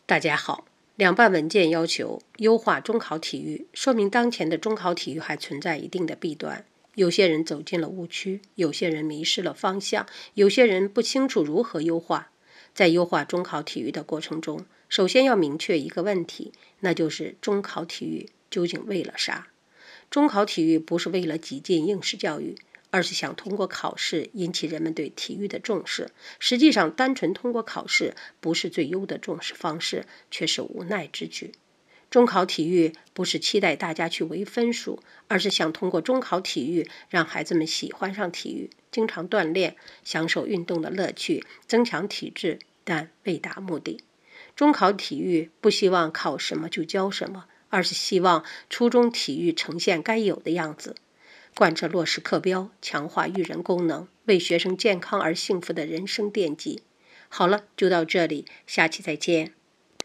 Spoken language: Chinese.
大家好，两办文件要求优化中考体育，说明当前的中考体育还存在一定的弊端。有些人走进了误区，有些人迷失了方向，有些人不清楚如何优化。在优化中考体育的过程中，首先要明确一个问题，那就是中考体育究竟为了啥？中考体育不是为了挤进应试教育，而是想通过考试引起人们对体育的重视。实际上，单纯通过考试不是最优的重视方式，却是无奈之举。中考体育不是期待大家去为分数，而是想通过中考体育让孩子们喜欢上体育，经常锻炼，享受运动的乐趣，增强体质，但未达目的。中考体育不希望考什么就教什么，而是希望初中体育呈现该有的样子，贯彻落实课标，强化育人功能，为学生健康而幸福的人生奠基。好了，就到这里，下期再见。